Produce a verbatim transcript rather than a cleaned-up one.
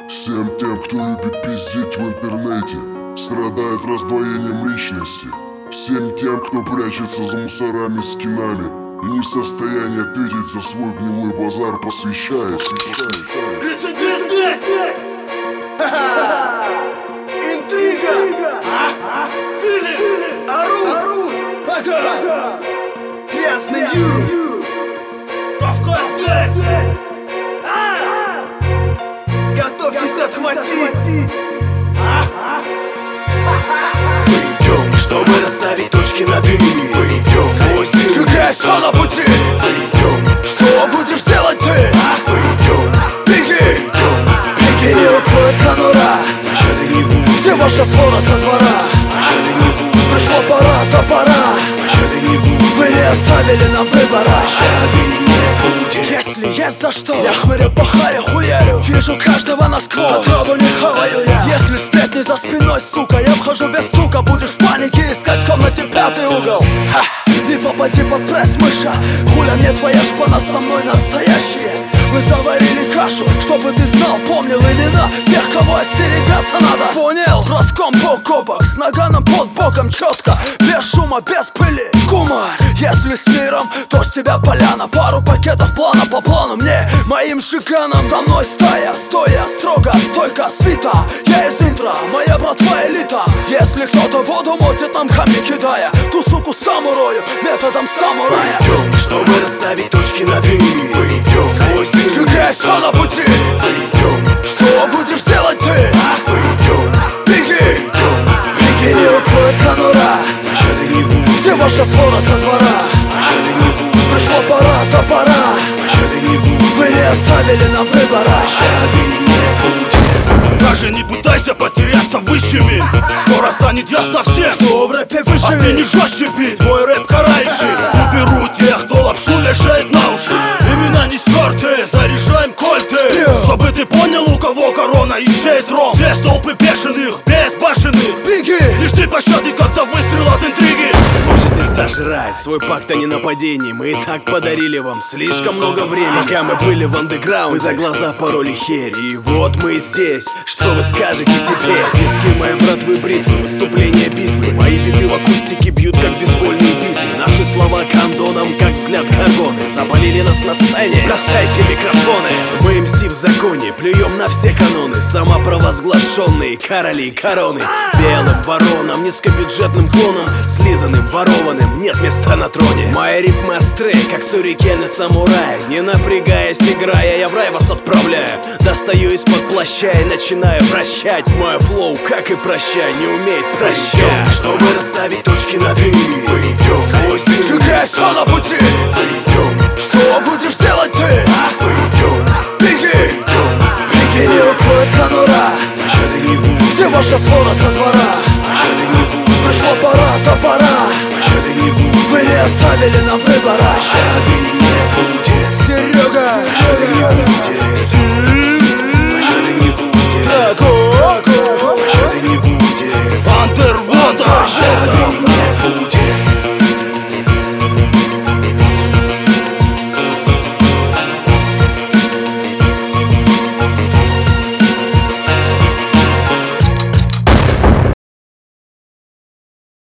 Всем тем, кто любит пиздеть в интернете, страдает раздвоением личности. Всем тем, кто прячется за мусорами скинами и не в состоянии ответить за свой гнилой базар, посвящается. Рецидив здесь! Интрига! Фили! Орут! Ага! Грязный ю! Кавказ здесь! Готовьтесь отхватить! Мы идем, чтобы расставить точки над «и». Мы идем сквозь дым, сжигая все на пути. Мы идем, что будешь делать ты? Мы идем, беги, идем, беги. Не уходит конура, пощады не будет. Где ваша свора со двора? Пощады не будет. Пришла пора, то пора, пощады не будет. Вы не оставили нам выбора, пощады не будет. Если есть за что, я хмырю, пахаю, хуярю. Вижу каждого насквозь, отраву не хаваю я. Если сплетни за спиной, сука, я вхожу без стука. Будешь в панике искать в комнате пятый угол. Ха! Не попади под пресс, мыша. Хуля мне твоя шпана, со мной настоящие. Мы заварили кашу, чтобы ты знал, помнил имена тех, кого остерегаться надо. Понял? С братком бок о бок, с наганом под боком четко, без шума, без пыли, кумар. Если с миром, то с тебя поляна. Пару пакетов плана по плану мне, моим шиканом. За мной стая, стоя, строго, стойка, свита. Я из интро, моя братва элита. Если кто-то воду мотит, нам камни кидая, ту суку самурою, методом самурая. Мы идем, чтобы расставить точки над «и». Мы идем сквозь дым, сжигая все на пути. Мы идем, что будешь делать ты? Мы идем, беги, идем, беги. Не уходит конура, пощады не будет. Где ваша свора со двора? Пощады не будет. Пришла пора, то пора, пощады не будет. Вы не оставили нам выбора, пощады не будет. Даже не пытайся потеряться высшими. Скоро станет ясно всем, кто в рэпе выживет. А ты не жестче бит, мой рэп карающий. Уберу тех, кто лапшу вешает на уши. Имена не стерты, заряжаем кольты. Чтобы ты понял, у кого корона и чей трон. Здесь толпы бешеных, безбашенных. Беги! Лишь ты пощады, когда выстрел от интриги. Можете сожрать свой пакт о ненападении. Мы и так подарили вам слишком много времени. Пока мы были в андеграунде, вы за глаза пороли херь. И вот мы здесь, что вы скажете теперь? Диски моей братвы бритвы, выступления битвы. Мои биты в акустике бьют, как бейсбольные биты. Наши слова кондоном, как взгляд короны. Запалили нас на сцене, бросайте микрофоны. Мы эм си в законе, плюем на все каноны. Самопровозглашенные короли короны. Белым вороном, низкобюджетным клоном, слизанным, ворованным, нет места на троне. Мои рифмы острые, как сюрикены самурая. Не напрягаясь, играя, я в рай вас отправляю. Достаю из-под плаща и начинаю вращать. Мой флоу, как и прощай, не умеет прощать. Чтобы расставить точки над «и». Мы идем сквозь дым, сжигая все на пути. Мы идем, что будешь делать ты? Мы идем, беги, идем, беги. Не уходит конура, пощады не будет. Где ваша свора со двора? Пощады не будет. Пришла пора, то пора, пощады не будет. Вы не оставили нам выбора, пощады